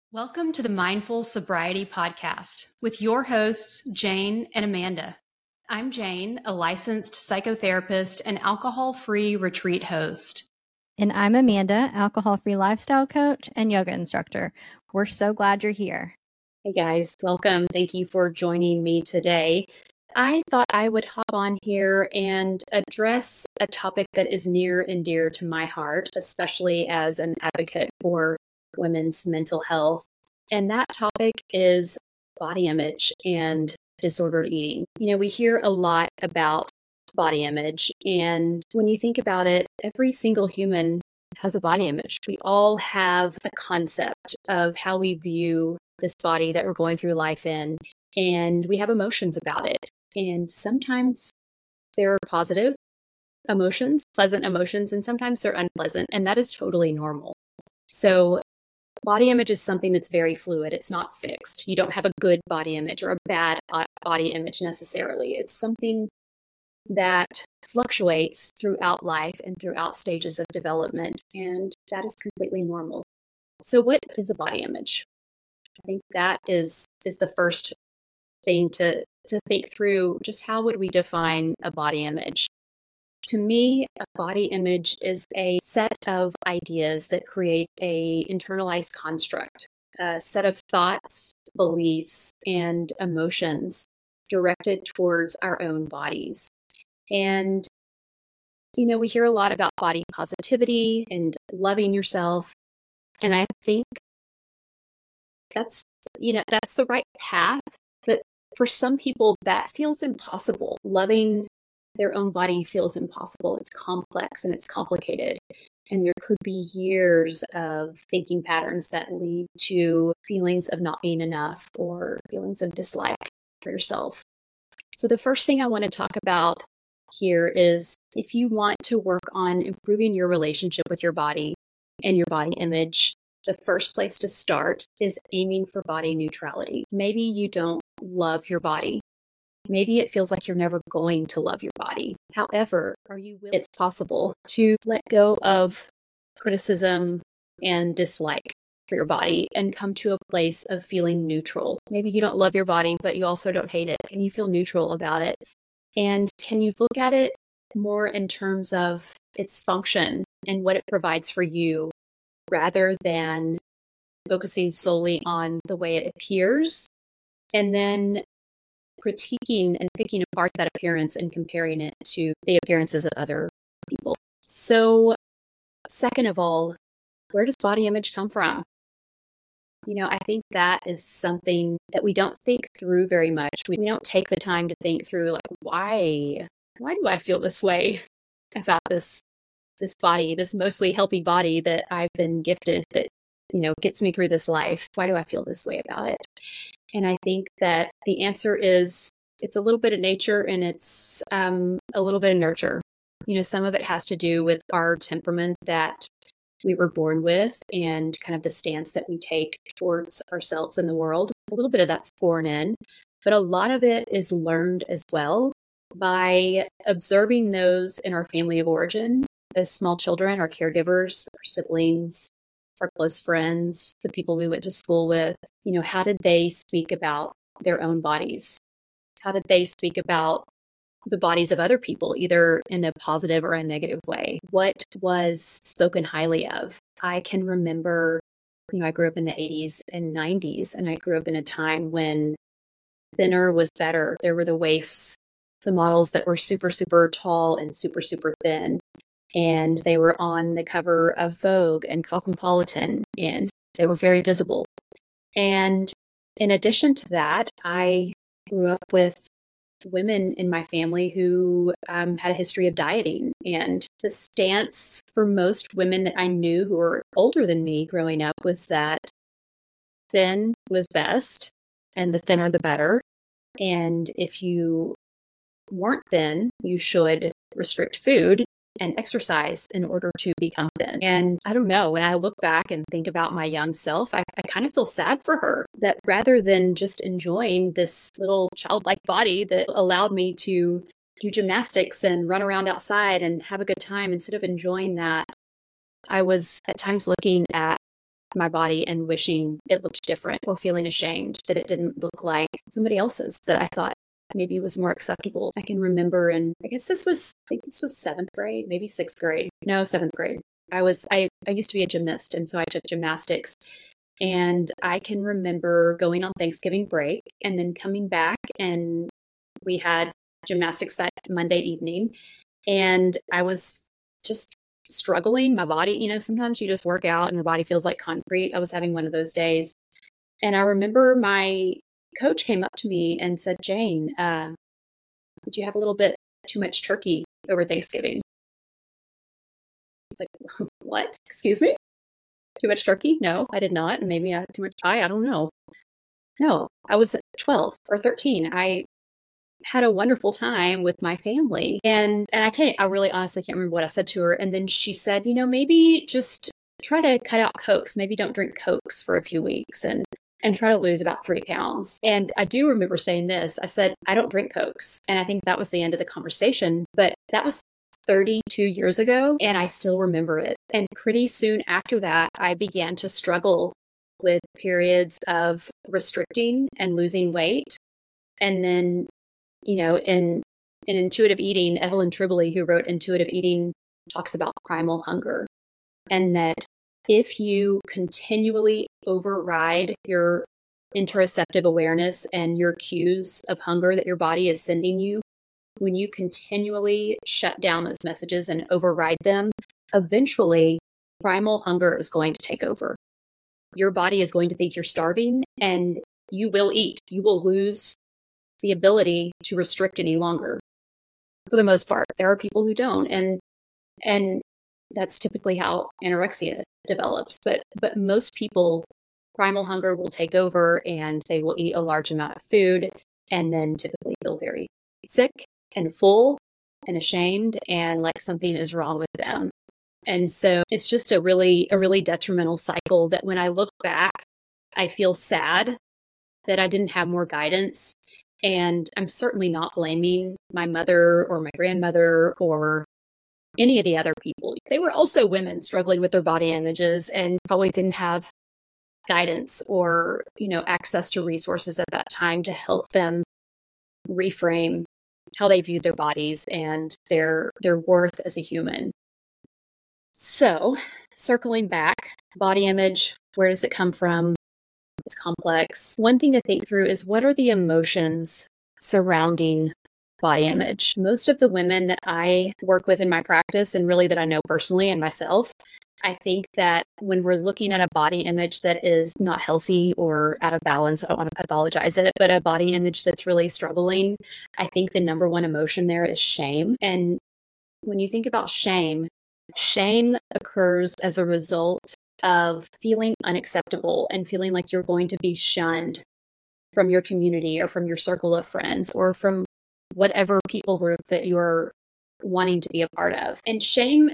Welcome to the Mindful Sobriety Podcast with your hosts, Jane and Amanda. I'm Jane, a licensed psychotherapist and alcohol-free retreat host. And I'm Amanda, alcohol-free lifestyle coach and yoga instructor. We're so glad you're here. Hey guys, welcome. Thank you for joining me today. I thought I would hop on here and address a topic that is near and dear to my heart, especially as an advocate for women's mental health. And that topic is body image and disordered eating. You know, we hear a lot about body image, and when you think about it, every single human has a body image. We all have a concept of how we view this body that we're going through life in, and we have emotions about it. And sometimes they're positive emotions, pleasant emotions, and sometimes they're unpleasant, and that is totally normal. So body image is something that's very fluid. It's not fixed. You don't have a good body image or a bad body image necessarily. It's something that fluctuates throughout life and throughout stages of development, and that is completely normal. So what is a body image? I think that is the first thing to think through. Just how would we define a body image? To me, a body image is a set of ideas that create a internalized construct, a set of thoughts, beliefs, and emotions directed towards our own bodies. And, you know, we hear a lot about body positivity and loving yourself. And I think that's the right path. But for some people, that feels impossible. Loving their own body feels impossible. It's complex and it's complicated. And there could be years of thinking patterns that lead to feelings of not being enough or feelings of dislike for yourself. So the first thing I want to talk about here is if you want to work on improving your relationship with your body and your body image, the first place to start is aiming for body neutrality. Maybe you don't love your body. Maybe it feels like you're never going to love your body. However, it's possible to let go of criticism and dislike for your body and come to a place of feeling neutral. Maybe you don't love your body, but you also don't hate it. Can you feel neutral about it? And can you look at it more in terms of its function and what it provides for you, rather than focusing solely on the way it appears and then critiquing and picking apart that appearance and comparing it to the appearances of other people? So, second of all, where does body image come from? You know, I think that is something that we don't think through very much. We don't take the time to think through, like, why do I feel this way about this body, this mostly healthy body that I've been gifted, that, you know, gets me through this life? Why do I feel this way about it? And I think that the answer is it's a little bit of nature and it's a little bit of nurture. You know, some of it has to do with our temperament that we were born with and kind of the stance that we take towards ourselves in the world. A little bit of that's born in, but a lot of it is learned as well by observing those in our family of origin as small children, our caregivers, our siblings, our close friends, the people we went to school with. You know, how did they speak about their own bodies? How did they speak about the bodies of other people, either in a positive or a negative way? What was spoken highly of? I can remember, you know, I grew up in the 80s and 90s, and I grew up in a time when thinner was better. There were the waifs, the models that were super, super tall and super, super thin. And they were on the cover of Vogue and Cosmopolitan, and they were very visible. And in addition to that, I grew up with women in my family who had a history of dieting. And the stance for most women that I knew who were older than me growing up was that thin was best, and the thinner the better. And if you weren't thin, you should restrict food and exercise in order to become thin. And I don't know, when I look back and think about my young self, I kind of feel sad for her, that rather than just enjoying this little childlike body that allowed me to do gymnastics and run around outside and have a good time, instead of enjoying that, I was at times looking at my body and wishing it looked different, or feeling ashamed that it didn't look like somebody else's that I thought maybe was more acceptable. I can remember, and I guess this was 7th grade, maybe 6th grade. No, 7th grade. I used to be a gymnast, and so I took gymnastics. And I can remember going on Thanksgiving break and then coming back, and we had gymnastics that Monday evening, and I was just struggling. My body, sometimes you just work out and your body feels like concrete. I was having one of those days. And I remember my coach came up to me and said, "Jane, did you have a little bit too much turkey over Thanksgiving?" I was like, "What? Excuse me? Too much turkey?" "No, I did not." "And maybe I had too much pie. I don't know." No, I was 12 or 13. I had a wonderful time with my family. And I really honestly can't remember what I said to her. And then she said, maybe just try to cut out Cokes. Maybe don't drink Cokes for a few weeks and try to lose about 3 pounds. And I do remember saying this. I said, "I don't drink Cokes." And I think that was the end of the conversation. But that was 32 years ago, and I still remember it. And pretty soon after that, I began to struggle with periods of restricting and losing weight. And then, in intuitive eating, Evelyn Tribole, who wrote Intuitive Eating, talks about primal hunger. And that if you continually override your interoceptive awareness and your cues of hunger that your body is sending you, when you continually shut down those messages and override them, eventually primal hunger is going to take over. Your body is going to think you're starving, and you will eat. You will lose the ability to restrict any longer. For the most part, there are people who don't, and that's typically how anorexia develops. But most people, primal hunger will take over, and they will eat a large amount of food, and then typically feel very sick and full and ashamed and like something is wrong with them. And so it's just a really detrimental cycle that when I look back, I feel sad that I didn't have more guidance. And I'm certainly not blaming my mother or my grandmother or any of the other people. They were also women struggling with their body images and probably didn't have guidance or, access to resources at that time to help them reframe how they viewed their bodies and their worth as a human. So, circling back, body image, where does it come from? It's complex. One thing to think through is, what are the emotions surrounding body image? Most of the women that I work with in my practice, and really that I know personally and myself, I think that when we're looking at a body image that is not healthy or out of balance, I don't want to pathologize it, but a body image that's really struggling, I think the number one emotion there is shame. And when you think about shame occurs as a result of feeling unacceptable and feeling like you're going to be shunned from your community or from your circle of friends or from whatever people group that you're wanting to be a part of. And shame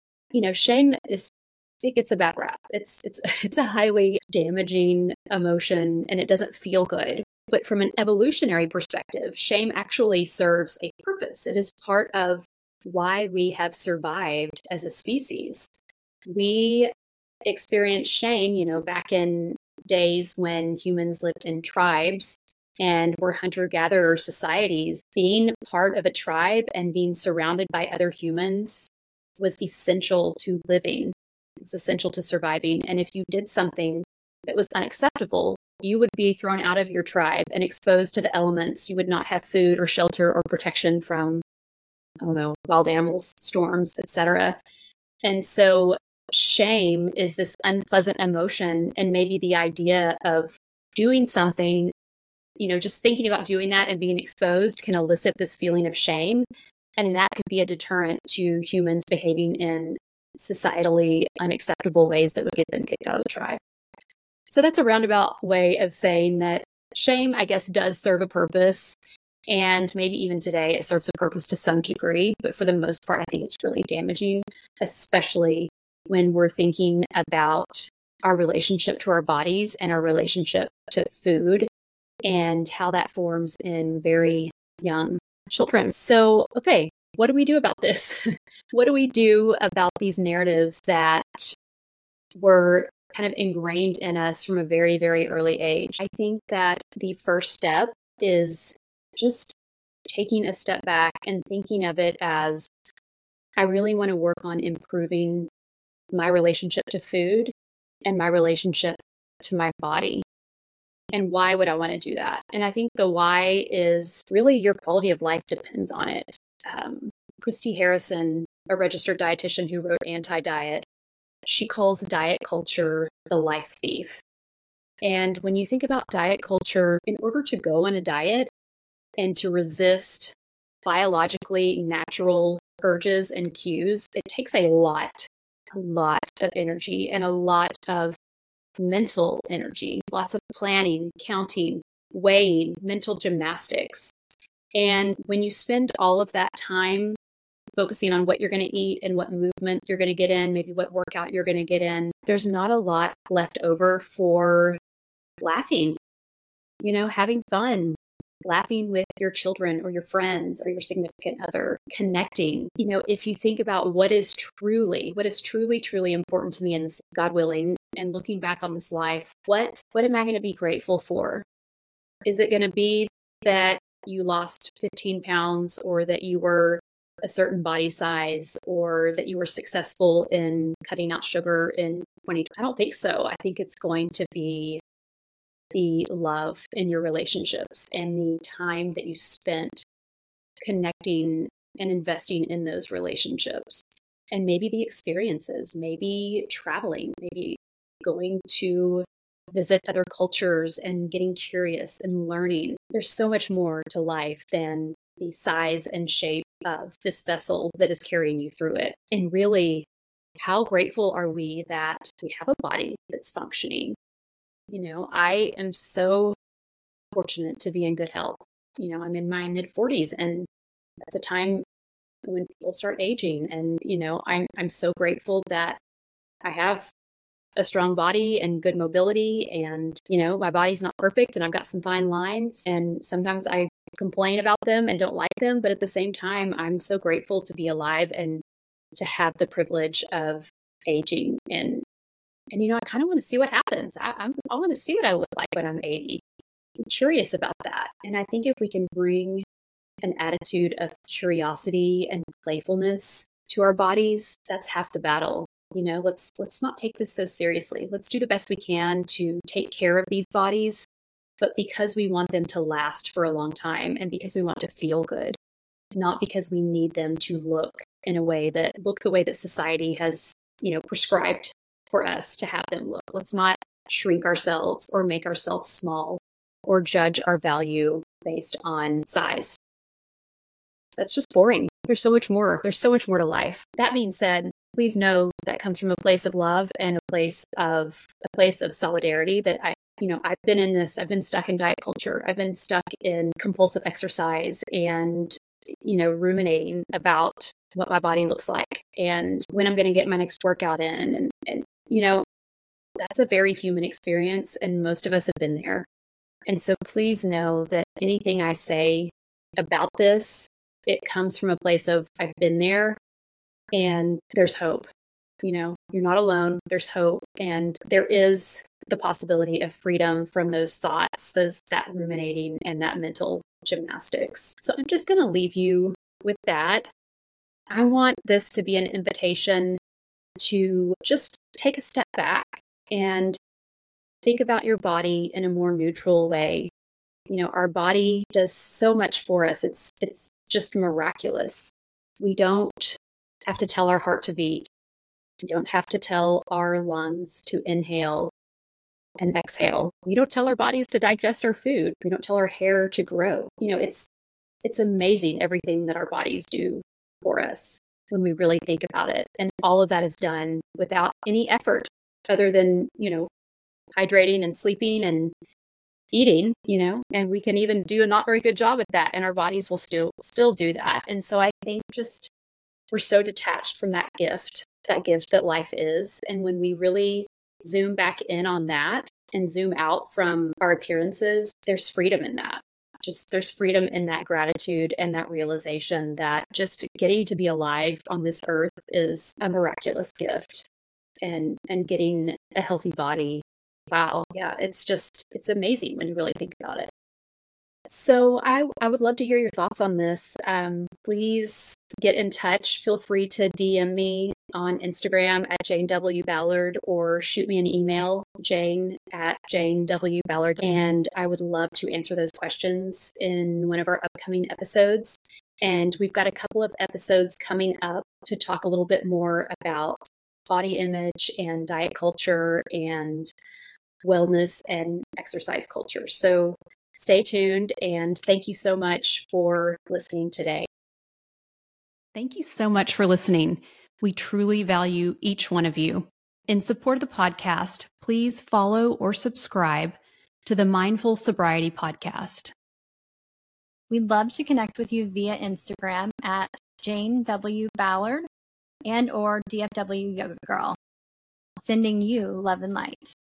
is, it gets a bad rap. It's a highly damaging emotion, and it doesn't feel good. But from an evolutionary perspective, shame actually serves a purpose. It is part of why we have survived as a species. We experience shame, back in days when humans lived in tribes and were hunter-gatherer societies. Being part of a tribe and being surrounded by other humans was essential to living. It was essential to surviving. And if you did something that was unacceptable, you would be thrown out of your tribe and exposed to the elements. You would not have food or shelter or protection from, wild animals, storms, etc. And so shame is this unpleasant emotion, and maybe the idea of doing something, just thinking about doing that and being exposed can elicit this feeling of shame. And that could be a deterrent to humans behaving in societally unacceptable ways that would get them kicked out of the tribe. So that's a roundabout way of saying that shame, I guess, does serve a purpose. And maybe even today it serves a purpose to some degree. But for the most part, I think it's really damaging, especially when we're thinking about our relationship to our bodies and our relationship to food and how that forms in very young children. So, okay, what do we do about this? What do we do about these narratives that were kind of ingrained in us from a very, very early age. I think that the first step is just taking a step back and thinking of it as, I really want to work on improving my relationship to food and my relationship to my body. And why would I want to do that? And I think the why is really your quality of life depends on it. Christy Harrison, a registered dietitian who wrote Anti-Diet, she calls diet culture the life thief. And when you think about diet culture, in order to go on a diet and to resist biologically natural urges and cues, it takes a lot of energy and a lot of mental energy, lots of planning, counting, weighing, mental gymnastics. And when you spend all of that time focusing on what you're going to eat and what movement you're going to get in, maybe what workout you're going to get in, there's not a lot left over for laughing, having fun, laughing with your children or your friends or your significant other, connecting. If you think about what is truly, truly important to me in this, God willing, and looking back on this life, what am I going to be grateful for? Is it going to be that you lost 15 pounds or that you were a certain body size or that you were successful in cutting out sugar in 2020? I don't think so. I think it's going to be the love in your relationships and the time that you spent connecting and investing in those relationships. And maybe the experiences, maybe traveling, maybe going to visit other cultures and getting curious and learning. There's so much more to life than the size and shape of this vessel that is carrying you through it. And really, how grateful are we that we have a body that's functioning? I am so fortunate to be in good health. I'm in my mid 40s, and that's a time when people start aging. And, I'm so grateful that I have a strong body and good mobility, and, my body's not perfect and I've got some fine lines, and sometimes I complain about them and don't like them. But at the same time, I'm so grateful to be alive and to have the privilege of aging. And I kind of want to see what happens. I want to see what I look like when I'm 80. I'm curious about that. And I think if we can bring an attitude of curiosity and playfulness to our bodies, that's half the battle. Let's not take this so seriously. Let's do the best we can to take care of these bodies, but because we want them to last for a long time and because we want to feel good, not because we need them to look the way that society has, prescribed for us to have them look. Let's not shrink ourselves or make ourselves small or judge our value based on size. That's just boring. There's so much more. There's so much more to life. That being said, please know that comes from a place of love and a place of solidarity that I've been stuck in diet culture. I've been stuck in compulsive exercise and, ruminating about what my body looks like and when I'm going to get my next workout in. And that's a very human experience, and most of us have been there. And so please know that anything I say about this, it comes from a place of I've been there and there's hope. You're not alone. There's hope. And there is the possibility of freedom from those thoughts, that ruminating and that mental gymnastics. So I'm just going to leave you with that. I want this to be an invitation to just take a step back and think about your body in a more neutral way. Our body does so much for us. It's just miraculous. We don't have to tell our heart to beat. We don't have to tell our lungs to inhale and exhale. We don't tell our bodies to digest our food. We don't tell our hair to grow. It's amazing everything that our bodies do for us when we really think about it. And all of that is done without any effort other than, hydrating and sleeping and eating, and we can even do a not very good job at that, and our bodies will still do that. And so I think just we're so detached from that gift that life is. And when we really zoom back in on that and zoom out from our appearances, there's freedom in that. There's freedom in that gratitude and that realization that just getting to be alive on this earth is a miraculous gift. and getting a healthy body. Wow. Yeah. It's amazing when you really think about it. So I would love to hear your thoughts on this. Please get in touch. Feel free to DM me on Instagram at Jane W. Ballard or shoot me an email, Jane at Jane W. Ballard. And I would love to answer those questions in one of our upcoming episodes. And we've got a couple of episodes coming up to talk a little bit more about body image and diet culture and wellness and exercise culture. So stay tuned, and thank you so much for listening today. Thank you so much for listening. We truly value each one of you. In support of the podcast, please follow or subscribe to the Mindful Sobriety Podcast. We'd love to connect with you via Instagram at Jane W. Ballard and or DFW Yoga Girl. Sending you love and light.